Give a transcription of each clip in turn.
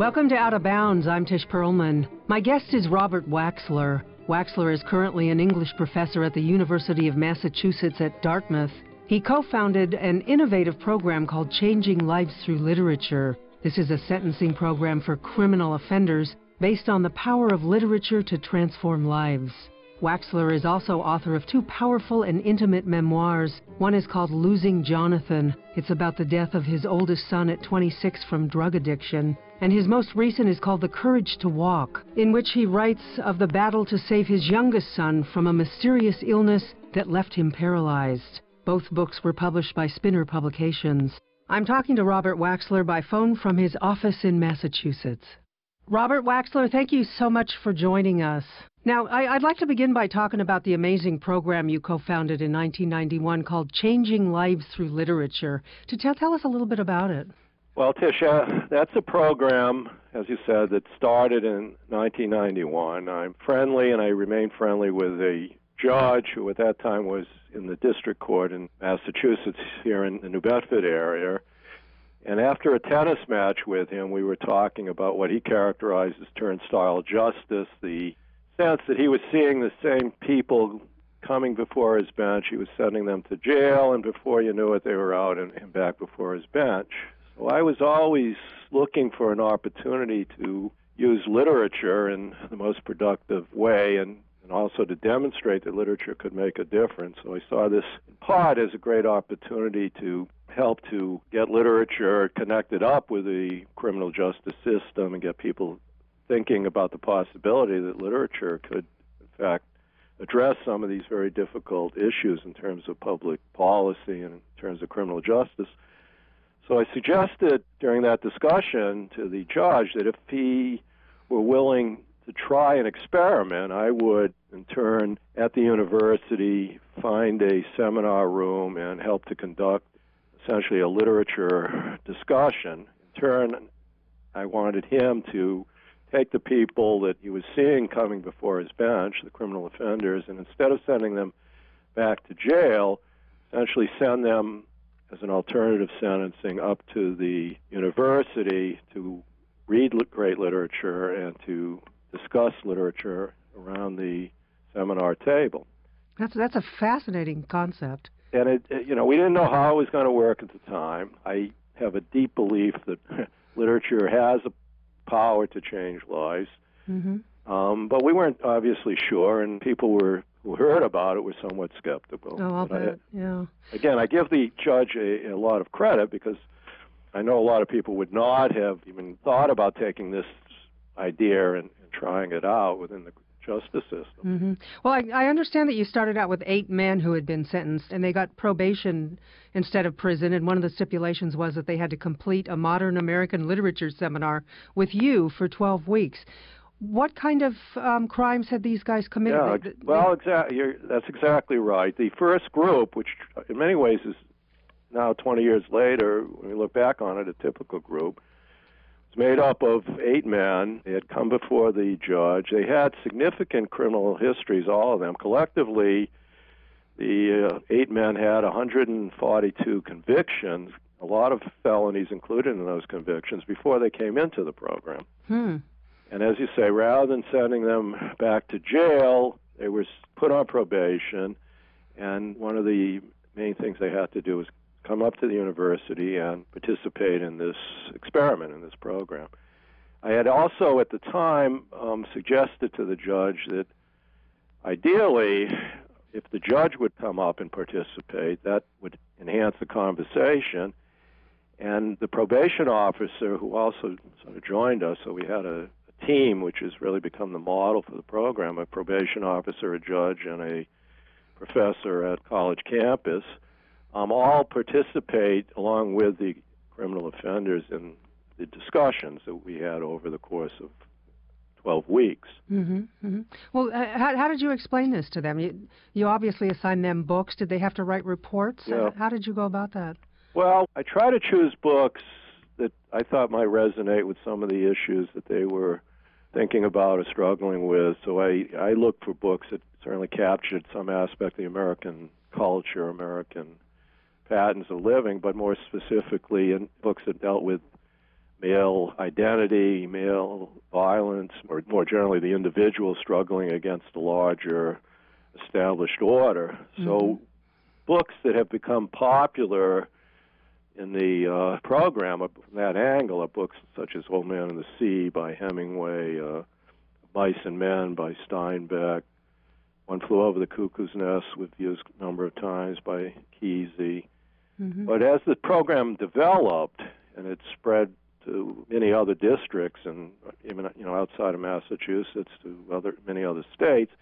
Welcome to Out of Bounds. I'm Tish Perlman. My guest is Robert Waxler. Waxler is currently an English professor at the University of Massachusetts at Dartmouth. He co-founded an innovative program called Changing Lives Through Literature. This is a sentencing program for criminal offenders based on the power of literature to transform lives. Waxler is also author of two powerful and intimate memoirs. One is called Losing Jonathan. It's about the death of his oldest son at 26 from drug addiction. And his most recent is called The Courage to Walk, in which he writes of the battle to save his youngest son from a mysterious illness that left him paralyzed. Both books were published by Spinner Publications. I'm talking to Robert Waxler by phone from his office in Massachusetts. Robert Waxler, thank you so much for joining us. Now, I'd like to begin by talking about the amazing program you co-founded in 1991 called Changing Lives Through Literature. Tell us a little bit about it. Well, Tisha, that's a program, as you said, that started in 1991. I'm friendly, and I remain friendly with a judge who at that time was in the district court in Massachusetts here in the New Bedford area. And after a tennis match with him, we were talking about what he characterized as turnstile justice, the sense that he was seeing the same people coming before his bench. He was sending them to jail, and before you knew it, they were out and back before his bench. So I was always looking for an opportunity to use literature in the most productive way and also to demonstrate that literature could make a difference. So I saw this in part as a great opportunity to help to get literature connected up with the criminal justice system and get people thinking about the possibility that literature could, in fact, address some of these very difficult issues in terms of public policy and in terms of criminal justice. So I suggested during that discussion to the judge that if he were willing to try an experiment, I would, in turn, at the university, find a seminar room and help to conduct essentially a literature discussion. In turn, I wanted him to take the people that he was seeing coming before his bench, the criminal offenders, and instead of sending them back to jail, essentially send them as an alternative sentencing up to the university to read great literature and to discuss literature around the seminar table. That's a fascinating concept. And we didn't know how it was going to work at the time. I have a deep belief that literature has a power to change lives. Mm-hmm. But we weren't obviously sure, and people who heard about it were somewhat skeptical. Oh, I'll bet, yeah. Again, I give the judge a lot of credit because I know a lot of people would not have even thought about taking this idea and trying it out within the justice system. Mm-hmm. Well, I understand that you started out with 8 men who had been sentenced, and they got probation instead of prison, and one of the stipulations was that they had to complete a modern American literature seminar with you for 12 weeks. What kind of crimes had these guys committed? Yeah, well, that's exactly right. The first group, which in many ways is now 20 years later, when we look back on it, a typical group, was made up of 8 men. They had come before the judge. They had significant criminal histories, all of them. Collectively, the 8 men had 142 convictions, a lot of felonies included in those convictions, before they came into the program. And as you say, rather than sending them back to jail, they were put on probation, and one of the main things they had to do was come up to the university and participate in this experiment, in this program. I had also, at the time, suggested to the judge that ideally, if the judge would come up and participate, that would enhance the conversation. And the probation officer, who also sort of joined us, so we had a team which has really become the model for the program, a probation officer, a judge, and a professor at college campus, all participate along with the criminal offenders in the discussions that we had over the course of 12 weeks. Mm-hmm, mm-hmm. Well, how did you explain this to them? You obviously assigned them books. Did they have to write reports? Yeah. How did you go about that? Well, I try to choose books that I thought might resonate with some of the issues that they were thinking about or struggling with. So I looked for books that certainly captured some aspect of the American culture, American patterns of living, but more specifically in books that dealt with male identity, male violence, or more generally the individual struggling against the larger established order. So books that have become popular in the program from that angle are books such as Old Man and the Sea by Hemingway, Mice and Men by Steinbeck, One Flew Over the Cuckoo's Nest, we've used a number of times, by Kesey. But as the program developed and it spread to many other districts and even outside of Massachusetts to many other states,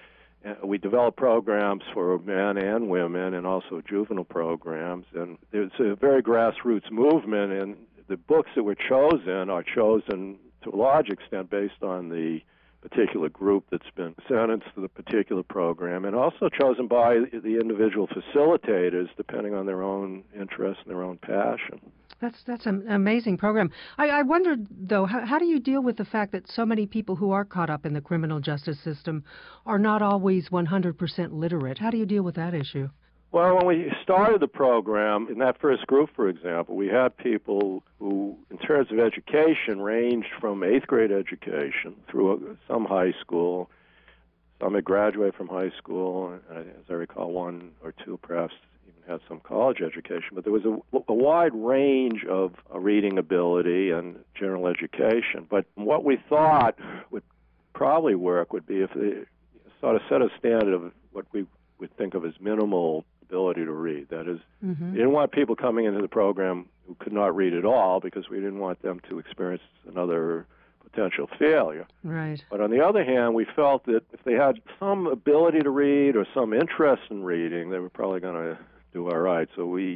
we developed programs for men and women and also juvenile programs. And it's a very grassroots movement, and the books that were chosen are chosen to a large extent based on the particular group that's been sentenced to the particular program, and also chosen by the individual facilitators depending on their own interest and their own passion. That's an amazing program. I wondered, though, how do you deal with the fact that so many people who are caught up in the criminal justice system are not always 100% literate? How do you deal with that issue? Well, when we started the program, in that first group, for example, we had people who, in terms of education, ranged from eighth grade education through some high school. Some had graduated from high school, as I recall, one or two perhaps even had some college education. But there was a wide range of reading ability and general education. But what we thought would probably work would be if they sort of set a standard of what we would think of as minimal ability to read. That is, we didn't want people coming into the program who could not read at all because we didn't want them to experience another potential failure. Right. But on the other hand, we felt that if they had some ability to read or some interest in reading, they were probably going to do all right. So we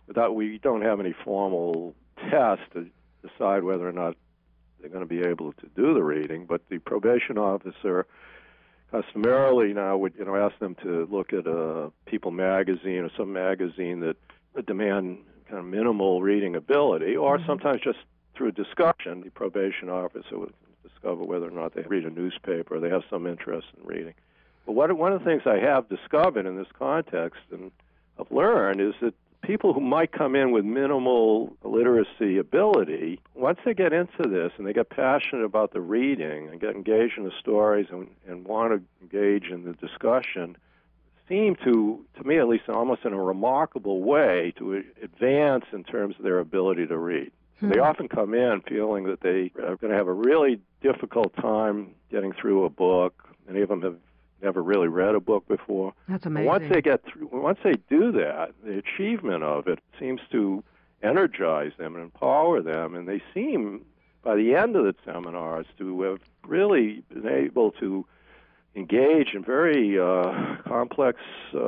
don't have any formal test to decide whether or not they're going to be able to do the reading, but the probation officer customarily now would ask them to look at a People magazine or some magazine that would demand kind of minimal reading ability, or sometimes just through discussion, the probation officer would discover whether or not they read a newspaper or they have some interest in reading. But one of the things I have discovered in this context and I've learned is that people who might come in with minimal literacy ability, once they get into this and they get passionate about the reading and get engaged in the stories and want to engage in the discussion, seem to me at least, almost in a remarkable way, to advance in terms of their ability to read. They often come in feeling that they are going to have a really difficult time getting through a book. Many of them have never really read a book before. That's amazing. Once they do that, the achievement of it seems to energize them and empower them, and they seem, by the end of the seminars, to have really been able to engage in very complex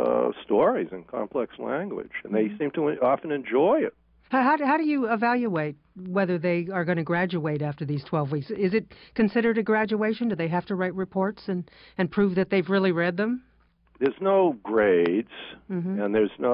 stories and complex language, and they seem to often enjoy it. How do you evaluate whether they are going to graduate after these 12 weeks? Is it considered a graduation? Do they have to write reports and prove that they've really read them? There's no grades, and there are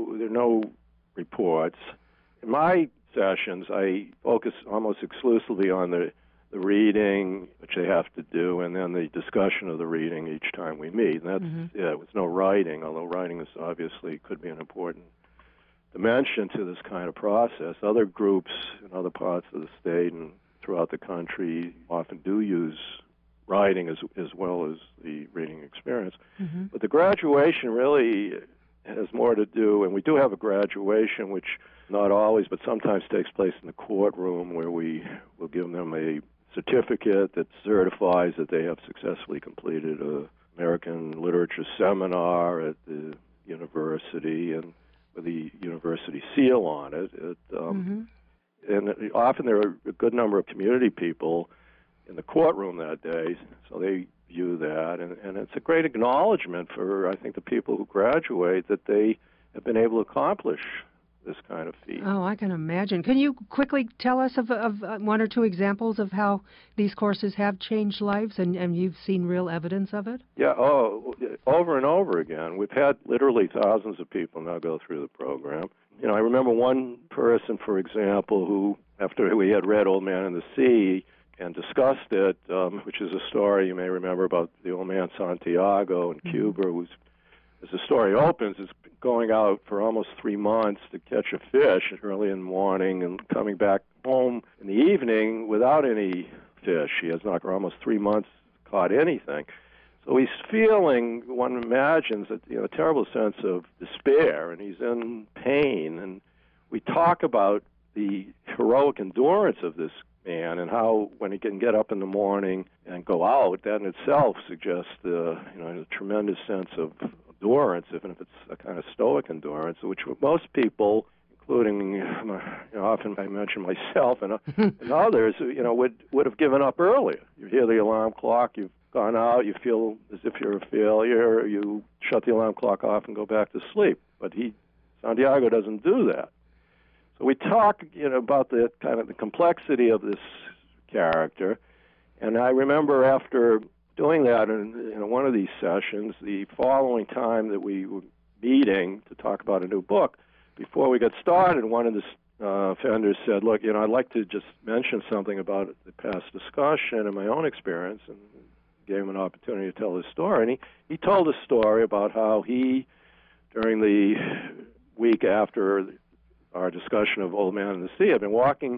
no reports. In my sessions, I focus almost exclusively on the reading, which they have to do, and then the discussion of the reading each time we meet. And that's with no writing, although writing is obviously could be an important dimension to this kind of process. Other groups in other parts of the state and throughout the country often do use writing as well as the reading experience. But the graduation really has more to do, and we do have a graduation, which not always, but sometimes takes place in the courtroom, where we will give them a certificate that certifies that they have successfully completed an American literature seminar at the university, and with the university seal on it. And often there are a good number of community people in the courtroom that day, so they view that. And it's a great acknowledgement for, I think, the people who graduate that they have been able to accomplish this kind of feat. Oh, I can imagine. Can you quickly tell us of one or two examples of how these courses have changed lives and you've seen real evidence of it? Yeah, over and over again. We've had literally thousands of people now go through the program. I remember one person, for example, who, after we had read Old Man and the Sea and discussed it, which is a story you may remember about the old man Santiago in Cuba, who's, as the story opens, is going out for almost 3 months to catch a fish early in the morning and coming back home in the evening without any fish. He has not for almost 3 months caught anything. So he's feeling, one imagines, a terrible sense of despair, and he's in pain. And we talk about the heroic endurance of this man and how when he can get up in the morning and go out, that in itself suggests a tremendous sense of endurance, even if it's a kind of stoic endurance, which most people, including often I mention myself and others, would have given up earlier. You hear the alarm clock, you've gone out, you feel as if you're a failure, you shut the alarm clock off and go back to sleep. But Santiago doesn't do that. So we talk, about the kind of the complexity of this character, and I remember after doing that in one of these sessions, the following time that we were meeting to talk about a new book, before we got started, one of the offenders said, look, I'd like to just mention something about the past discussion and my own experience, and gave him an opportunity to tell his story. And he told a story about how he, during the week after our discussion of Old Man and the Sea, had been walking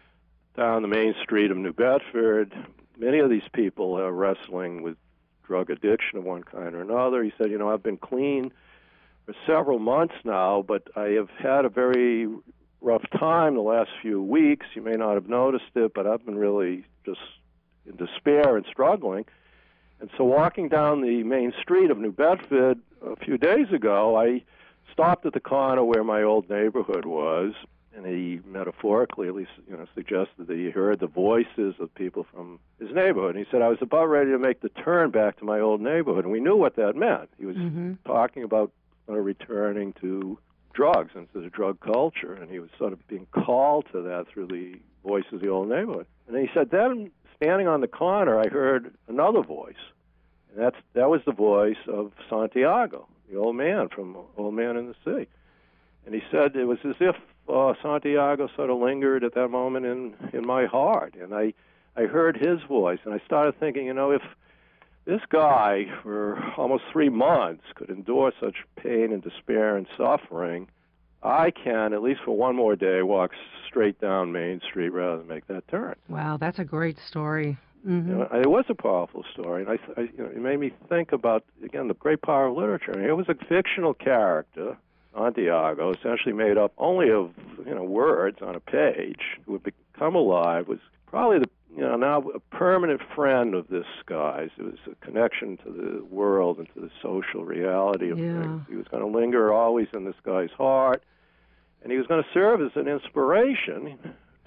down the main street of New Bedford. Many of these people are wrestling with drug addiction of one kind or another. He said, I've been clean for several months now, but I have had a very rough time the last few weeks. You may not have noticed it, but I've been really just in despair and struggling. And so walking down the main street of New Bedford a few days ago, I stopped at the corner where my old neighborhood was, and he metaphorically at least suggested that he heard the voices of people from his neighborhood. And he said, I was about ready to make the turn back to my old neighborhood, and we knew what that meant. He was talking about returning to drugs and to the drug culture, and he was sort of being called to that through the voices of the old neighborhood. And he said, then standing on the corner, I heard another voice, and that was the voice of Santiago, the old man from Old Man and the Sea. And he said it was as if Santiago sort of lingered at that moment in my heart. And I heard his voice, and I started thinking, if this guy for almost 3 months could endure such pain and despair and suffering, I can, at least for one more day, walk straight down Main Street rather than make that turn. Wow, that's a great story. It was a powerful story, and it made me think about, again, the great power of literature. It was a fictional character, Santiago, essentially made up only of words on a page, who would become alive, was probably now a permanent friend of this guy's. It was a connection to the world and to the social reality of things. He was going to linger always in this guy's heart, and he was going to serve as an inspiration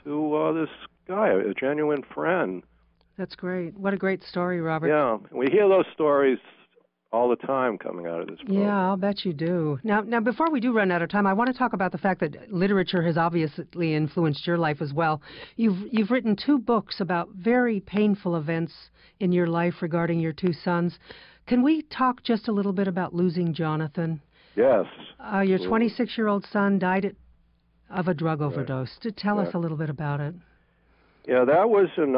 to this guy, a genuine friend. That's great. What a great story, Robert. Yeah, we hear those stories all the time coming out of this program. Yeah, I'll bet you do. Now, before we do run out of time, I want to talk about the fact that literature has obviously influenced your life as well. You've written 2 books about very painful events in your life regarding your 2 sons. Can we talk just a little bit about losing Jonathan? Yes. Your 26-year-old son died of a drug overdose. Tell us a little bit about it. Yeah, that was in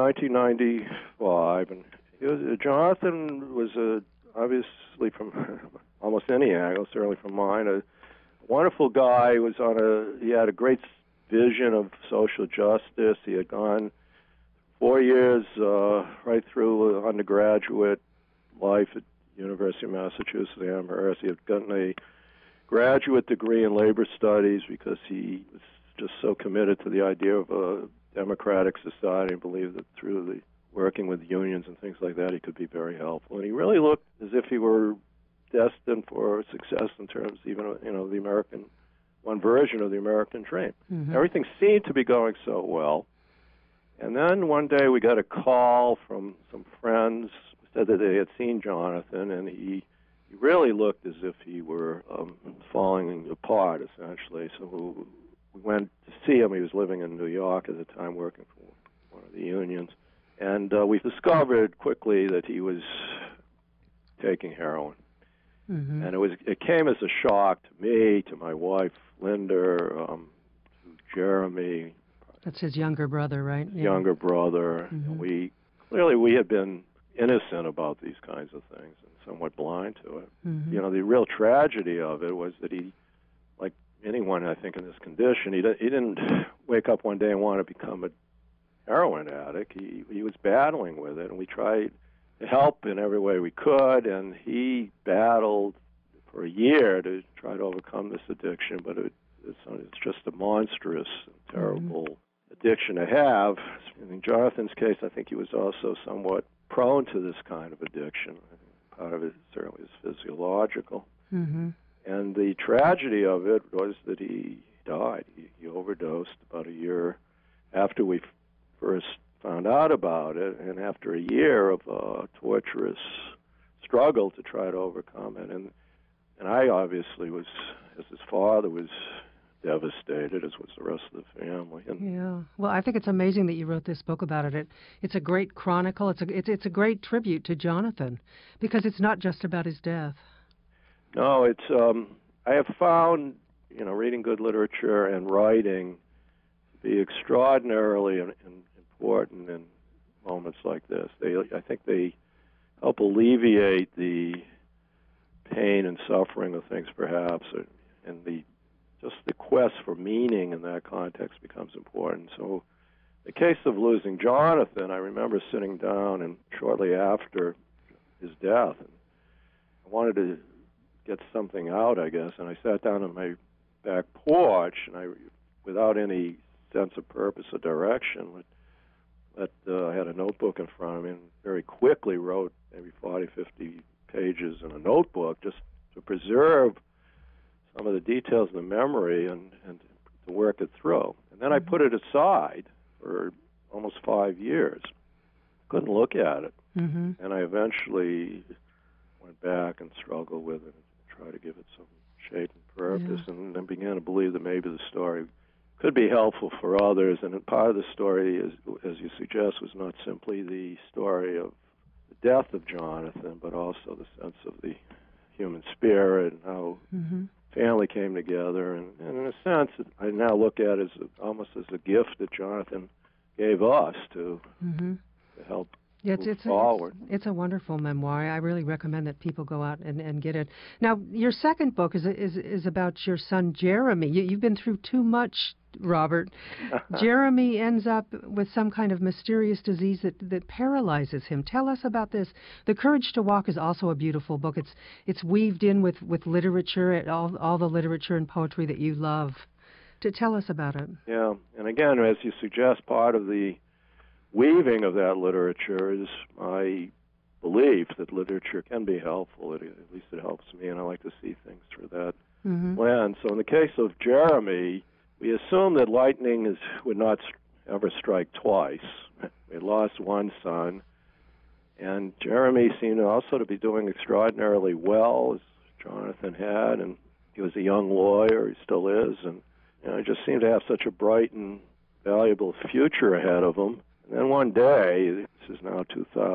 1995, and Jonathan was obviously from almost any angle, certainly from mine, a wonderful guy. He had a great vision of social justice. He had gone 4 years right through undergraduate life at University of Massachusetts Amherst. He had gotten a graduate degree in labor studies because he was just so committed to the idea of a democratic society and believed that through the working with unions and things like that, he could be very helpful. And he really looked as if he were destined for success in terms, even the American, one version of the American dream. Everything seemed to be going so well. And then one day we got a call from some friends who said that they had seen Jonathan, and he really looked as if he were falling apart, essentially. So we went to see him. He was living in New York at the time, working for one of the unions. And we discovered quickly that he was taking heroin. And it came as a shock to me, to my wife, Linda, to Jeremy. That's his younger brother, right? His younger brother. We had been innocent about these kinds of things and somewhat blind to it. The real tragedy of it was that he, like anyone, I think, in this condition. He didn't wake up one day and want to become a heroin addict. He was battling with it, and we tried to help in every way we could, and he battled for a year to try to overcome this addiction, but it's just a monstrous and terrible addiction to have. In Jonathan's case, I think he was also somewhat prone to this kind of addiction. Part of it certainly is physiological. Mm-hmm. And the tragedy of it was that he died. He overdosed about a year after we first found out about it, and after a year of a torturous struggle to try to overcome it. And I obviously was, as his father, was devastated, as was the rest of the family. And yeah. Well, I think it's amazing that you wrote this book about it. It's a great chronicle. It's a great tribute to Jonathan, because it's not just about his death. No, it's. I have found, reading good literature and writing to be extraordinarily important in moments like this. I think they help alleviate the pain and suffering of things, perhaps, and just the quest for meaning in that context becomes important. So, the case of losing Jonathan, I remember sitting down and shortly after his death, and I wanted to get something out, I guess, and I sat down on my back porch, and I, without any sense of purpose or direction, I had a notebook in front of me and very quickly wrote maybe 40, 50 pages in a notebook just to preserve some of the details in the memory and to work it through. And then I put it aside for almost 5 years. Couldn't look at it. Mm-hmm. And I eventually went back and struggled with it and tried to give it some shape and purpose, and then began to believe that maybe the story could be helpful for others. And part of the story, as you suggest, was not simply the story of the death of Jonathan, but also the sense of the human spirit and how family came together. And in a sense, I now look at it as almost as a gift that Jonathan gave us to help move forward. It's a wonderful memoir. I really recommend that people go out and get it. Now, your second book is about your son, Jeremy. You've been through too much, Robert. Jeremy ends up with some kind of mysterious disease that paralyzes him. Tell us about this. The Courage to Walk is also a beautiful book. It's weaved in with literature, all the literature and poetry that you love. To tell us about it. Yeah, and again, as you suggest, part of the weaving of that literature is my belief that literature can be helpful. At least it helps me, and I like to see things through that lens. So in the case of Jeremy, we assume that lightning would not ever strike twice. We lost one son, and Jeremy seemed also to be doing extraordinarily well, as Jonathan had, and he was a young lawyer, he still is, and he just seemed to have such a bright and valuable future ahead of him. And then one day, this is now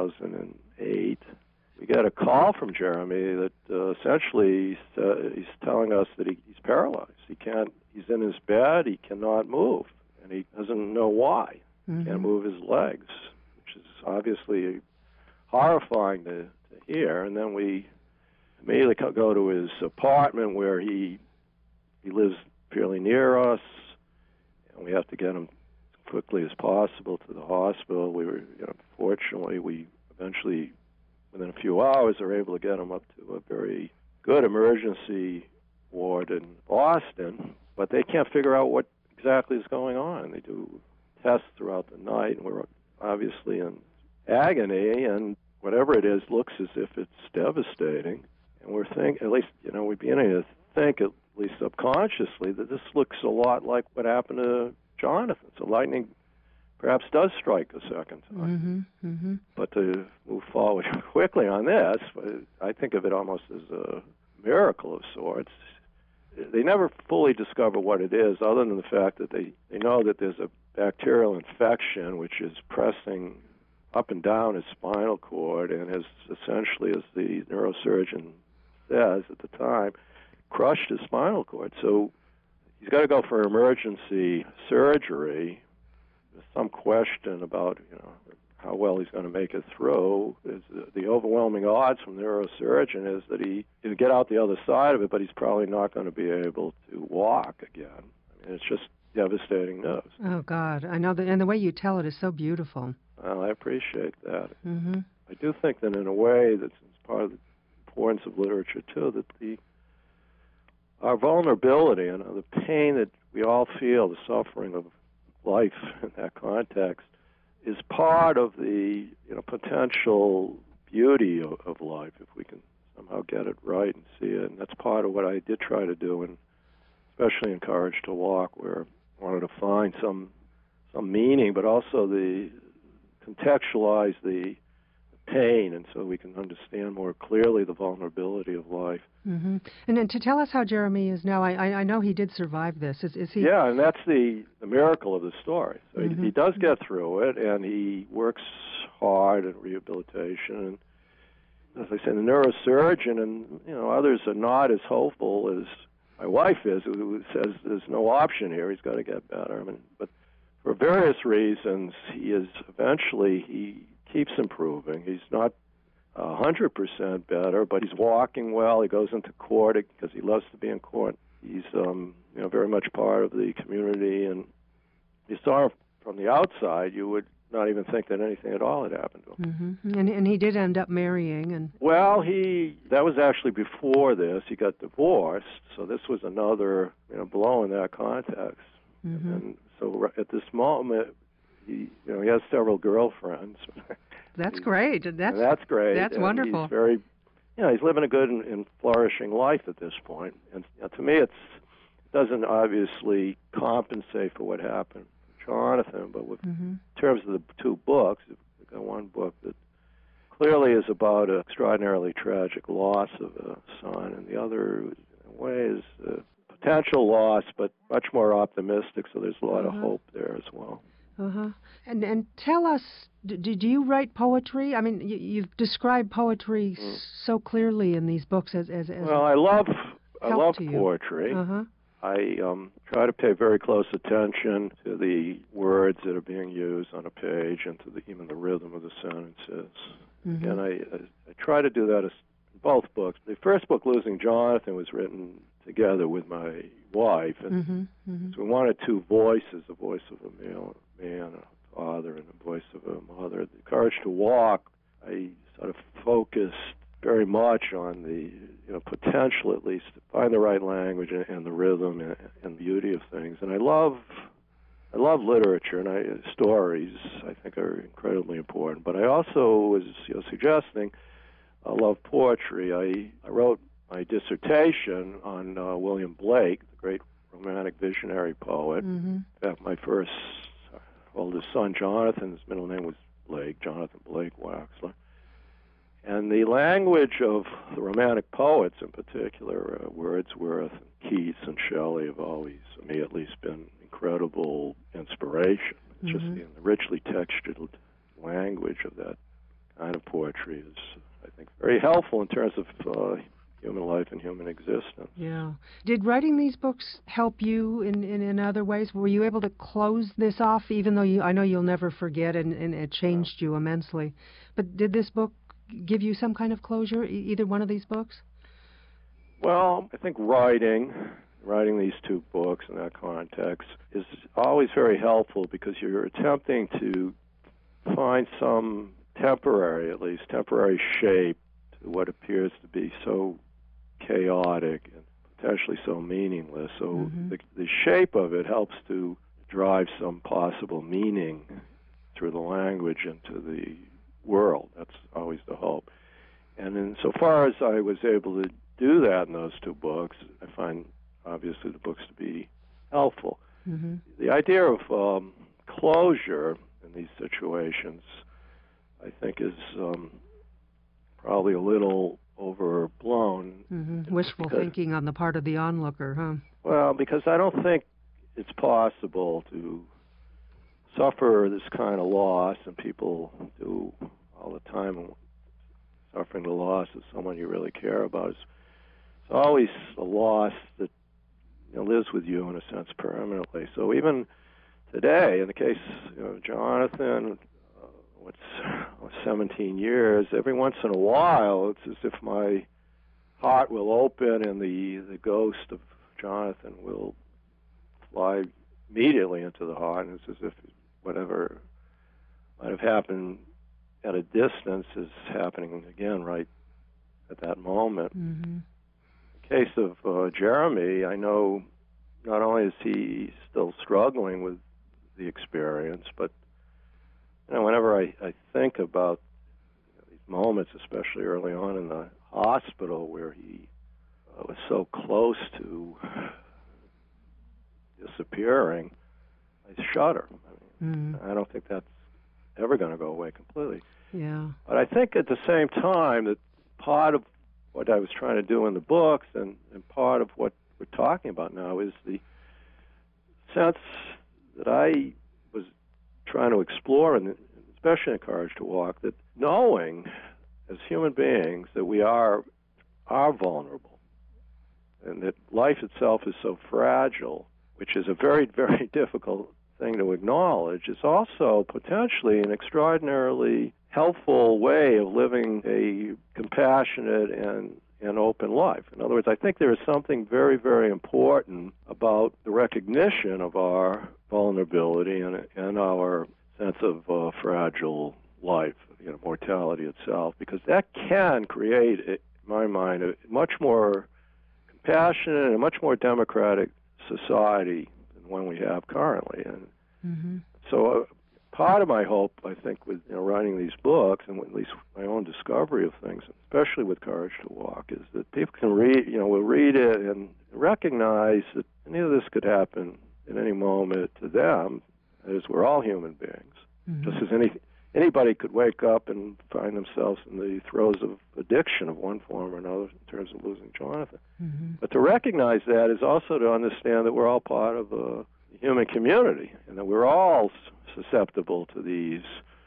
2008, we got a call from Jeremy that essentially he's telling us that he's paralyzed. He's in his bed, he cannot move, and he doesn't know why. He can't move his legs, which is obviously horrifying to hear. And then we immediately go to his apartment where he lives fairly near us, and we have to get him quickly as possible to the hospital. We were, fortunately, we eventually, within a few hours, are able to get him up to a very good emergency ward in Boston, but they can't figure out what exactly is going on. They do tests throughout the night, and we're obviously in agony, and whatever it is looks as if it's devastating. And we're thinking, at least, we're beginning to think, at least subconsciously, that this looks a lot like what happened to Jonathan. So lightning perhaps does strike a second time. But to move forward quickly on this, I think of it almost as a miracle of sorts. They never fully discover what it is, other than the fact that they know that there's a bacterial infection which is pressing up and down his spinal cord and has essentially, as the neurosurgeon says at the time, crushed his spinal cord. So he's got to go for emergency surgery. There's some question about, how well he's going to make it through. Is the overwhelming odds from the neurosurgeon is that he'll get out the other side of it, but he's probably not going to be able to walk again. I mean, it's just devastating news. Oh, God. I know that, and the way you tell it is so beautiful. Well, I appreciate that. Mm-hmm. I do think that in a way that's part of the importance of literature, too, that our vulnerability and the pain that we all feel, the suffering of life in that context, is part of the potential beauty of life if we can somehow get it right and see it. And that's part of what I did try to do, and especially in Courage to Walk, where I wanted to find some meaning, but also contextualize the pain, and so we can understand more clearly the vulnerability of life. Mm-hmm. And then to tell us how Jeremy is now, I know he did survive this. Is he? Yeah, and that's the miracle of the story. So Mm-hmm. he does get through it, and he works hard at rehabilitation. And as I say, the neurosurgeon and others are not as hopeful as my wife is, who says there's no option here. He's got to get better. I mean, but for various reasons, he keeps improving. He's not 100% better, but he's walking well. He goes into court because he loves to be in court. He's very much part of the community, and you saw him from the outside, you would not even think that anything at all had happened to him. Mm-hmm. And he did end up marrying, and well, that was actually before this. He got divorced, so this was another blow in that context. Mm-hmm. And so at this moment, he has several girlfriends. That's great. That's great. That's wonderful. He's very, he's living a good and flourishing life at this point. And to me, it doesn't obviously compensate for what happened to Jonathan, but in terms of the two books, we've got one book that clearly is about an extraordinarily tragic loss of a son, and the other, in a way, is a potential loss, but much more optimistic, so there's a lot of hope there as well. Uh-huh. And tell us, did you write poetry? I mean, you've described poetry so clearly in these books as well, I love poetry. Uh-huh. I try to pay very close attention to the words that are being used on a page and to even the rhythm of the sentences. Mm-hmm. And I try to do that in both books. The first book, Losing Jonathan, was written together with my wife, and so we wanted two voices, the voice of a male man, a father, and the voice of a mother. The Courage to Walk, I sort of focused very much on the potential, at least, to find the right language and the rhythm and beauty of things. And I love literature, and stories I think are incredibly important. But I also was suggesting I love poetry. I wrote my dissertation on William Blake, the great romantic visionary poet. Mm-hmm. In fact, my first oldest son, Jonathan's middle name was Blake, Jonathan Blake Waxler. And the language of the Romantic poets, in particular, Wordsworth, and Keats, and Shelley, have always, to me at least, been incredible inspiration. It's just the richly textured language of that kind of poetry is, I think, very helpful in terms of human life and human existence. Yeah. Did writing these books help you in other ways? Were you able to close this off, even though I know you'll never forget, and it changed you immensely? But did this book give you some kind of closure, either one of these books? Well, I think writing these two books in that context is always very helpful, because you're attempting to find some temporary shape to what appears to be so chaotic and potentially so meaningless. So the shape of it helps to drive some possible meaning through the language into the world. That's always the hope. And insofar as I was able to do that in those two books, I find obviously the books to be helpful. Mm-hmm. The idea of closure in these situations, I think, is probably a little overblown. Wishful thinking on the part of the onlooker, huh? Well, because I don't think it's possible to suffer this kind of loss, and people do all the time. Suffering the loss of someone you really care about is always a loss that lives with you in a sense permanently. So even today, in the case of Jonathan, 17 years, every once in a while, it's as if my heart will open and the ghost of Jonathan will fly immediately into the heart, and it's as if whatever might have happened at a distance is happening again right at that moment. Mm-hmm. In the case of Jeremy, I know not only is he still struggling with the experience, but whenever I think about these moments, especially early on in the hospital where he was so close to disappearing, I shudder. I don't think that's ever going to go away completely. Yeah. But I think at the same time that part of what I was trying to do in the books and part of what we're talking about now is the sense that I was trying to explore, and especially in Courage to Walk, that knowing as human beings that we are vulnerable and that life itself is so fragile, which is a very, very difficult thing to acknowledge, is also potentially an extraordinarily helpful way of living a compassionate and open life. In other words, I think there is something very, very important about the recognition of our vulnerability and our sense of fragile life, mortality itself, because that can create, in my mind, a much more compassionate and a much more democratic society than one we have currently. And so part of my hope, I think, with writing these books, and at least my own discovery of things, especially with Courage to Walk, is that people can read, will read it and recognize that any of this could happen at any moment to them. That is, we're all human beings, just as anybody could wake up and find themselves in the throes of addiction of one form or another in terms of losing Jonathan. But to recognize that is also to understand that we're all part of the human community and that we're all susceptible to these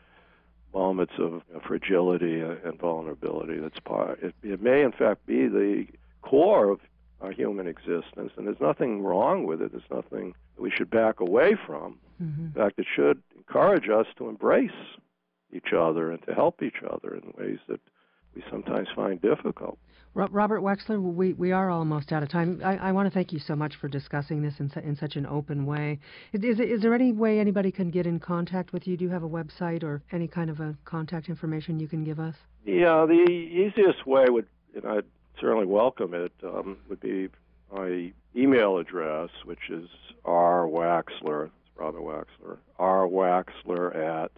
moments of fragility and vulnerability. That's part. It may, in fact, be the core of our human existence, and there's nothing wrong with it. There's nothing that we should back away from. In fact, it should encourage us to embrace each other and to help each other in ways that we sometimes find difficult. Robert Wexler, we are almost out of time. I want to thank you so much for discussing this in such an open way. Is there any way anybody can get in contact with you? Do you have a website or any kind of a contact information you can give us? Yeah, the easiest way would, and I'd certainly welcome it, would be my email address, which is rwaxler, it's Robert Wexler, rwaxler at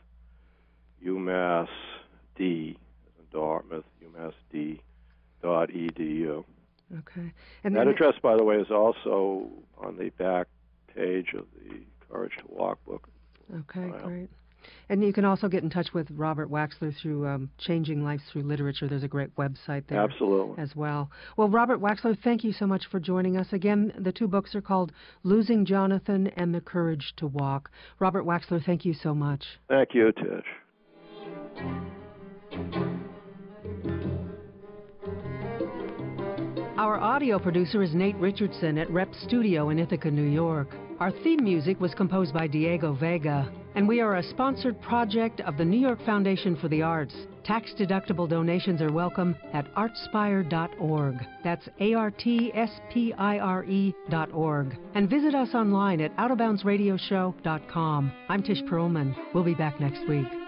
UMassD, as in Dartmouth, UMassD. .edu. Okay. And that address, by the way, is also on the back page of the Courage to Walk book. Okay, great. And you can also get in touch with Robert Wexler through Changing Lives Through Literature. There's a great website there as well. Well, Robert Wexler, thank you so much for joining us. Again, the two books are called Losing Jonathan and The Courage to Walk. Robert Wexler, thank you so much. Thank you, Tish. Our audio producer is Nate Richardson at Rep Studio in Ithaca, New York. Our theme music was composed by Diego Vega, and we are a sponsored project of the New York Foundation for the Arts. Tax-deductible donations are welcome at artspire.org. That's ARTSPIRE.org. And visit us online at OutofBoundsRadioshow.com. I'm Tish Perlman. We'll be back next week.